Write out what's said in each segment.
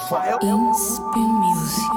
Inspire Music.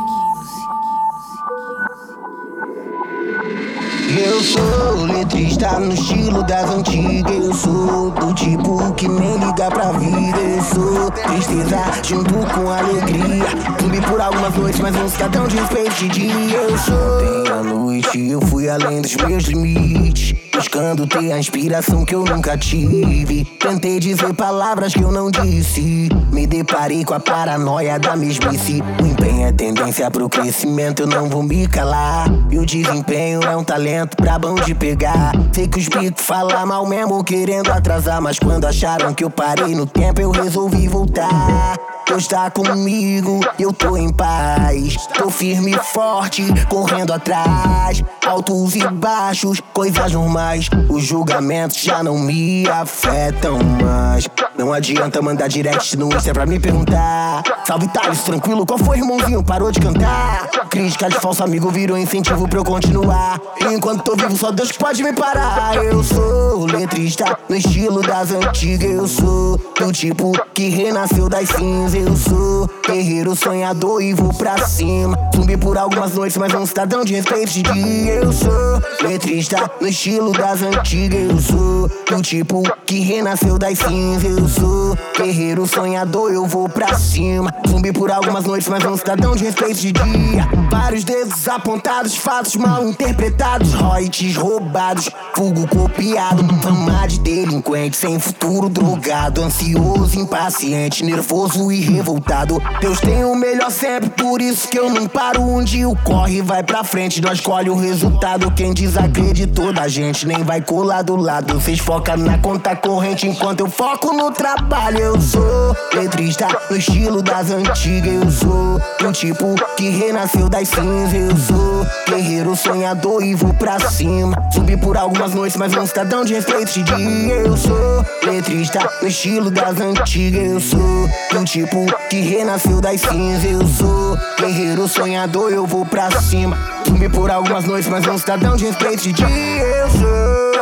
Eu sou letrista no estilo das antigas. Eu sou do tipo que nem liga pra vida. Eu sou tristeza junto com alegria. Zumbi por algumas noites, mas um cidadão de respeito de dia. Eu sou. Ontem à noite eu fui além dos meus limites, buscando ter a inspiração que eu nunca tive. Tentei dizer palavras que eu não disse. Me deparei com a paranoia da mesmice. O empenho é tendência pro crescimento, eu não vou me calar. E o desempenho é um talento brabão de pegar. Sei que os bicos falam mal mesmo querendo atrasar, mas quando acharam que eu parei no tempo eu resolvi voltar. Deus tá comigo, eu tô em paz. Tô firme e forte, correndo atrás. Altos e baixos, coisas normais. Os julgamentos já não me afetam mais. Não adianta mandar direct no Insta pra me perguntar: salve Thales, tranquilo, qual foi, irmãozinho? Parou de cantar? Crítica de falso amigo virou incentivo pra eu continuar. Enquanto tô vivo só Deus pode me parar. Eu sou letrista no estilo das antigas. Eu sou do tipo que renasceu das cinzas. Eu sou guerreiro sonhador e vou pra cima. Zumbi por algumas noites, mas um cidadão de respeito de dia. Eu sou letrista no estilo das antigas. Eu sou do tipo que renasceu das cinzas. Eu sou guerreiro sonhador, eu vou pra cima. Zumbi por algumas noites, mas um cidadão de respeito de dia. Vários dedos apontados, fatos mal interpretados, royalties roubados, fugo copiado, fama de delinquente, sem futuro, drogado, ansioso, impaciente, nervoso e revoltado. Deus tem o melhor sempre, por isso que eu não paro. Um dia o corre vai pra frente, nós colhe o resultado. Quem desacreditou da gente nem vai colar do lado. Vocês focam na conta corrente enquanto eu foco no trabalho. Eu sou letrista no estilo das antigas. Eu sou do tipo que renasceu das cinzas. Eu sou guerreiro sonhador e vou pra cima. Zumbi por algumas noites, mas um cidadão de respeito de dia. Eu sou letrista no estilo das antigas. Eu sou do tipo que renasceu das cinzas. Eu sou guerreiro sonhador, eu vou pra cima. Zumbi por algumas noites, mas um cidadão de respeito de dia. Eu sou.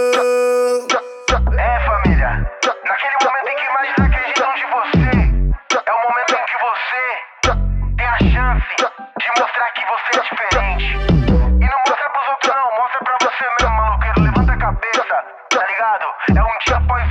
Família, naquele momento em que mais acreditam de você, é o momento em que você tem a chance de mostrar que você é diferente. E não mostra pros outros não, mostra pra você mesmo, maloqueiro. Levanta a cabeça, tá ligado? É um dia após